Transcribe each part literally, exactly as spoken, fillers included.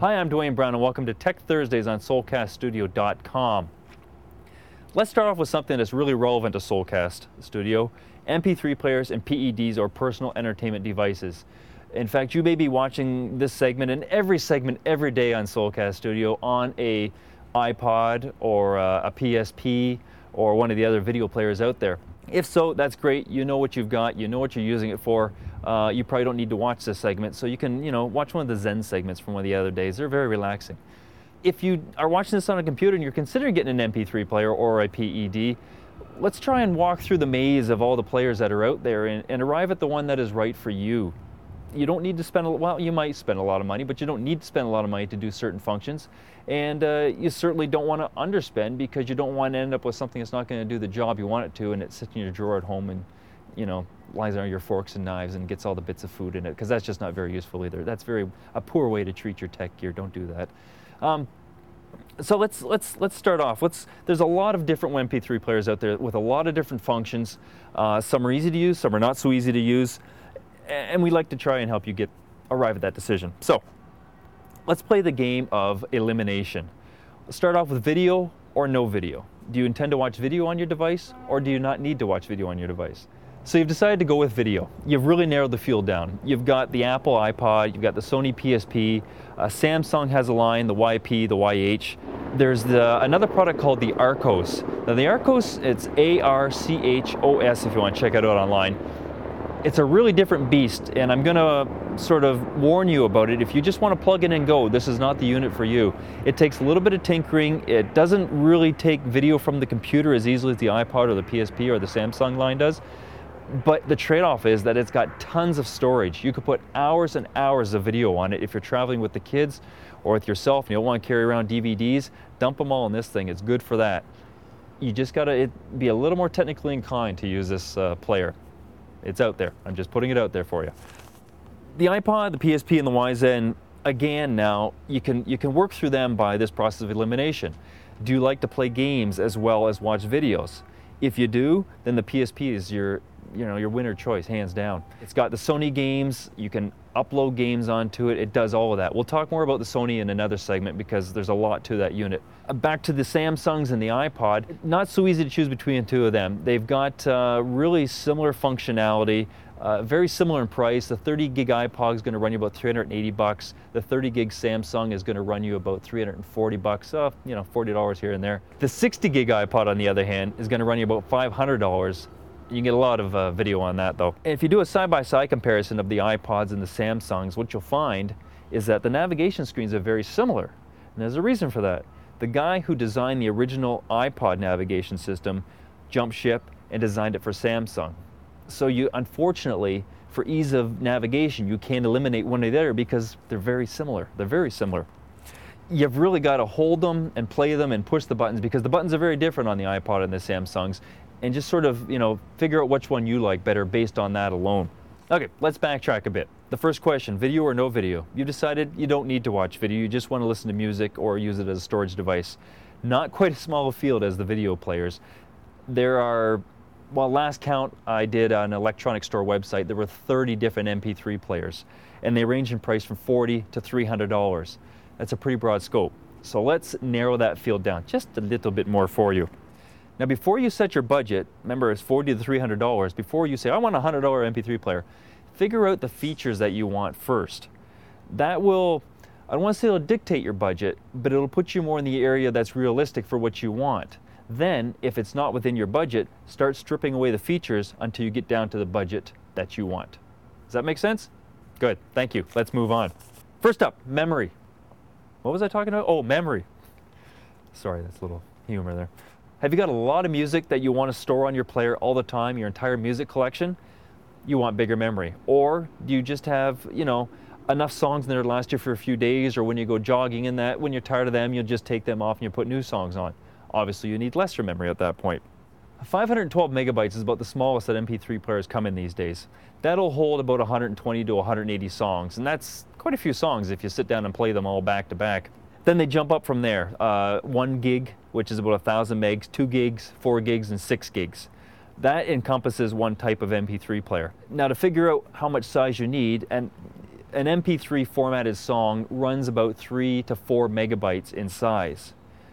Hi, I'm Dwayne Brown and welcome to Tech Thursdays on Soulcast Studio dot com. Let's start off with something that's really relevant to Soulcast Studio, M P three players and P E Ds or personal entertainment devices. In fact, you may be watching this segment and every segment every day on Soulcast Studio on a iPod or a, a P S P or one of the other video players out there. If so, that's great. You know what you've got. You know what you're using it for. Uh, you probably don't need to watch this segment, so you can, you know, watch one of the Zen segments from one of the other days. They're very relaxing. If you are watching this on a computer and you're considering getting an M P three player or a P E D, let's try and walk through the maze of all the players that are out there and, and arrive at the one that is right for you. You don't need to spend, a, well, you might spend a lot of money, but you don't need to spend a lot of money to do certain functions. And uh, you certainly don't want to underspend because you don't want to end up with something that's not going to do the job you want it to, and it sits in your drawer at home and, you know, lies on your forks and knives and gets all the bits of food in it, because that's just not very useful either. That's very a poor way to treat your tech gear. Don't do that. Um, so let's let's let's start off. Let's. There's a lot of different M P three players out there with a lot of different functions. Uh, some are easy to use, some are not so easy to use, and we like to try and help you get arrive at that decision. So let's play the game of elimination. Let's start off with video or no video. Do you intend to watch video on your device, or do you not need to watch video on your device? So you've decided to go with video. You've really narrowed the field down. You've got the Apple iPod, you've got the Sony P S P, uh, Samsung has a line, the Y P, the Y H. There's the, another product called the Archos. Now the Archos, it's A R C H O S if you want to check it out online. It's a really different beast, and I'm going to sort of warn you about it. If you just want to plug in and go, this is not the unit for you. It takes a little bit of tinkering. It doesn't really take video from the computer as easily as the iPod or the P S P or the Samsung line does. But the trade-off is that it's got tons of storage. You could put hours and hours of video on it. If you're traveling with the kids or with yourself and you don't want to carry around D V Ds, dump them all in this thing. It's good for that. You just got to be a little more technically inclined to use this uh, player. It's out there. I'm just putting it out there for you. The iPod, the P S P, and the Y Zen, again now, you can, you can work through them by this process of elimination. Do you like to play games as well as watch videos? If you do, then the P S P is your you know, your winner choice, hands down. It's got the Sony games, you can upload games onto it, it does all of that. We'll talk more about the Sony in another segment because there's a lot to that unit. Uh, back to the Samsungs and the iPod, not so easy to choose between the two of them. They've got uh, really similar functionality, uh, very similar in price. The thirty gig iPod is going to run you about three hundred eighty bucks. The thirty gig Samsung is going to run you about three hundred forty bucks, so, you know, forty dollars here and there. The sixty gig iPod, on the other hand, is going to run you about five hundred dollars. You can get a lot of uh, video on that though. And if you do a side-by-side comparison of the iPods and the Samsungs, what you'll find is that the navigation screens are very similar. And there's a reason for that. The guy who designed the original iPod navigation system jumped ship and designed it for Samsung. So you, unfortunately, for ease of navigation, you can't eliminate one or the other because they're very similar. They're very similar. You've really got to hold them and play them and push the buttons because the buttons are very different on the iPod and the Samsungs. And just sort of, you know, figure out which one you like better based on that alone. Okay, let's backtrack a bit. The first question, video or no video? You decided you don't need to watch video, you just want to listen to music or use it as a storage device. Not quite as small a field as the video players. There are, well, last count I did on an electronic store website, there were thirty different M P three players, and they range in price from forty dollars to three hundred dollars. That's a pretty broad scope. So let's narrow that field down just a little bit more for you. Now, before you set your budget, remember it's forty to three hundred dollars, before you say, I want a one hundred dollar M P three player, figure out the features that you want first. That will, I don't want to say it'll dictate your budget, but it'll put you more in the area that's realistic for what you want. Then, if it's not within your budget, start stripping away the features until you get down to the budget that you want. Does that make sense? Good, thank you. Let's move on. First up, memory. What was I talking about? Oh, memory. Sorry, that's a little humor there. Have you got a lot of music that you want to store on your player all the time, your entire music collection? You want bigger memory. Or do you just have, you know, enough songs in there to last you for a few days, or when you go jogging in that, when you're tired of them, you'll just take them off and you put new songs on. Obviously, you need lesser memory at that point. five hundred twelve megabytes is about the smallest that M P three players come in these days. That'll hold about one hundred twenty to one hundred eighty songs, and that's quite a few songs if you sit down and play them all back to back. Then they jump up from there. Uh, one gig, which is about a thousand megs, two gigs, four gigs, and six gigs. That encompasses one type of M P three player. Now, to figure out how much size you need, and An M P three formatted song runs about three to four megabytes in size.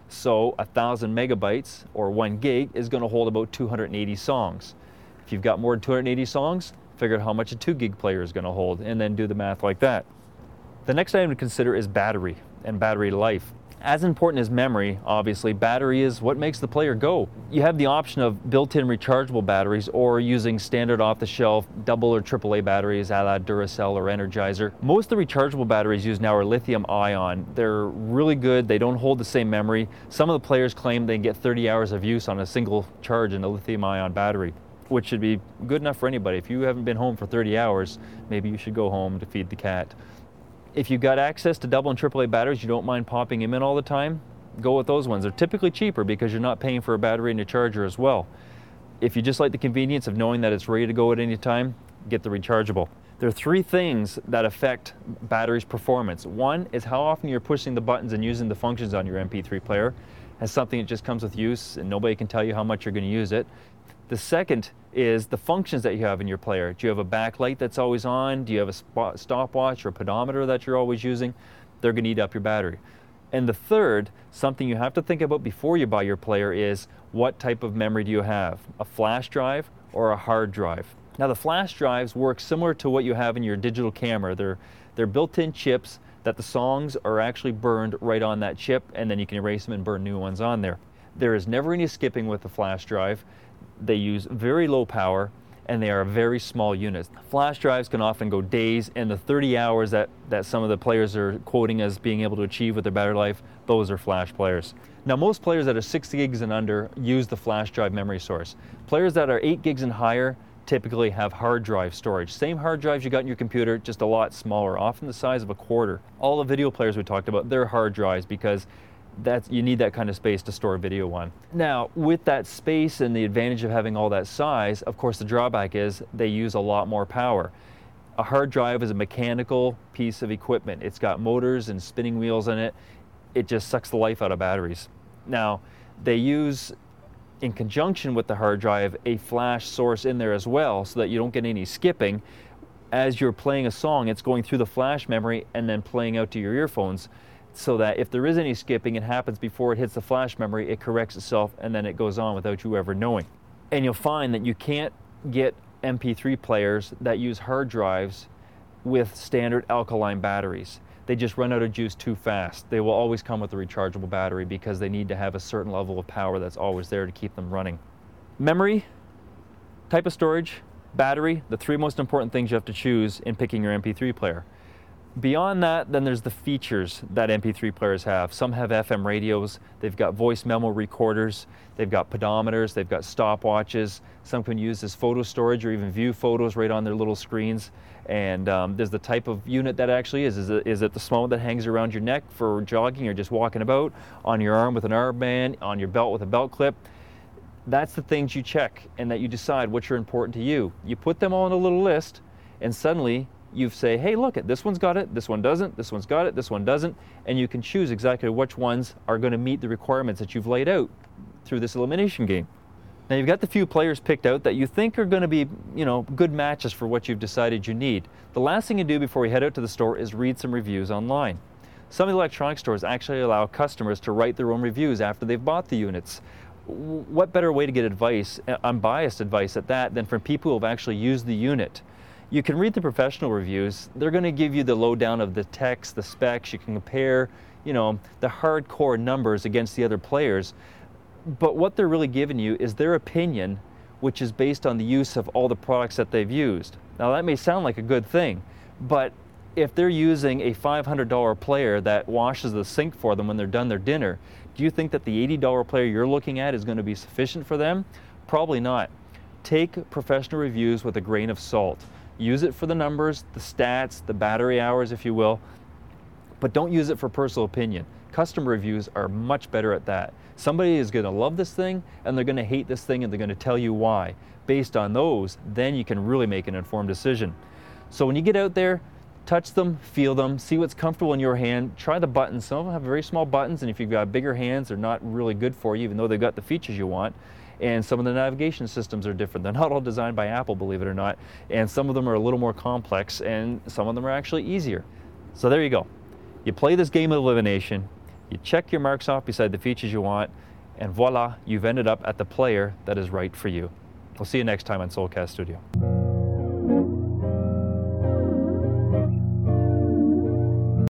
So a thousand megabytes or one gig is going to hold about two hundred eighty songs. If you've got more than two hundred eighty songs, figure out how much a two gig player is going to hold and then do the math like that. The next item to consider is battery and battery life. As important as memory, obviously, battery is what makes the player go. You have the option of built-in rechargeable batteries or using standard off-the-shelf double or triple A batteries a la Duracell or Energizer. Most of the rechargeable batteries used now are lithium ion. They're really good. They don't hold the same memory. Some of the players claim they get thirty hours of use on a single charge in a lithium ion battery, which should be good enough for anybody. If you haven't been home for thirty hours, maybe you should go home to feed the cat. If you've got access to double and triple A batteries, you don't mind popping them in all the time, go with those ones. They're typically cheaper because you're not paying for a battery and a charger as well. If you just like the convenience of knowing that it's ready to go at any time, get the rechargeable. There are three things that affect battery's performance. One is how often you're pushing the buttons and using the functions on your M P three player. As something that just comes with use and nobody can tell you how much you're going to use it. The second is the functions that you have in your player. Do you have a backlight that's always on? Do you have a spot, stopwatch or a pedometer that you're always using? They're going to eat up your battery. And the third, something you have to think about before you buy your player, is what type of memory do you have? A flash drive or a hard drive? Now the flash drives work similar to what you have in your digital camera. They're, they're built-in chips that the songs are actually burned right on that chip, and then you can erase them and burn new ones on there. There is never any skipping with the flash drive. They use very low power and they are very small units. Flash drives can often go days, and the thirty hours that, that some of the players are quoting as being able to achieve with their battery life, those are flash players. Now most players that are six gigs and under use the flash drive memory source. Players that are eight gigs and higher typically have hard drive storage. Same hard drives you got in your computer, just a lot smaller, often the size of a quarter. All the video players we talked about, they're hard drives because That's, you need that kind of space to store video on. Now, with that space and the advantage of having all that size, of course the drawback is they use a lot more power. A hard drive is a mechanical piece of equipment. It's got motors and spinning wheels in it. It just sucks the life out of batteries. Now, they use, in conjunction with the hard drive, a flash source in there as well so that you don't get any skipping. As you're playing a song, it's going through the flash memory and then playing out to your earphones, so that if there is any skipping, it happens before it hits the flash memory, it corrects itself, and then it goes on without you ever knowing. And you'll find that you can't get M P three players that use hard drives with standard alkaline batteries. They just run out of juice too fast. They will always come with a rechargeable battery because they need to have a certain level of power that's always there to keep them running. Memory, type of storage, battery, the three most important things you have to choose in picking your M P three player. Beyond that, then there's the features that M P three players have. Some have F M radios, they've got voice memo recorders, they've got pedometers, they've got stopwatches. Some can use as photo storage or even view photos right on their little screens. And um, there's the type of unit that actually is. Is it, is it the small one that hangs around your neck for jogging or just walking about, on your arm with an armband, on your belt with a belt clip? That's the things you check and that you decide which are important to you. You put them all in a little list, and suddenly you say, hey, look, it, this one's got it, this one doesn't, this one's got it, this one doesn't, and you can choose exactly which ones are going to meet the requirements that you've laid out through this elimination game. Now you've got the few players picked out that you think are going to be, you know, good matches for what you've decided you need. The last thing you do before you head out to the store is read some reviews online. Some of the electronic stores actually allow customers to write their own reviews after they've bought the units. What better way to get advice, unbiased advice at that, than from people who have actually used the unit? You can read the professional reviews. They're going to give you the lowdown of the text, the specs. You can compare, you know, the hardcore numbers against the other players. But what they're really giving you is their opinion, which is based on the use of all the products that they've used. Now that may sound like a good thing, but if they're using a five hundred dollar player that washes the sink for them when they're done their dinner, do you think that the eighty dollar player you're looking at is going to be sufficient for them? Probably not. Take professional reviews with a grain of salt. Use it for the numbers, the stats, the battery hours, if you will, but don't use it for personal opinion. Customer reviews are much better at that. Somebody is going to love this thing and they're going to hate this thing and they're going to tell you why. Based on those, then you can really make an informed decision. So when you get out there, touch them, feel them, see what's comfortable in your hand, try the buttons. Some of them have very small buttons, and if you've got bigger hands, they're not really good for you, even though they've got the features you want. and some of the navigation systems are different. They're not all designed by Apple, believe it or not, and some of them are a little more complex, and some of them are actually easier. So there you go. You play this game of elimination, you check your marks off beside the features you want, and voila, you've ended up at the player that is right for you. We'll see you next time on Soulcast Studio.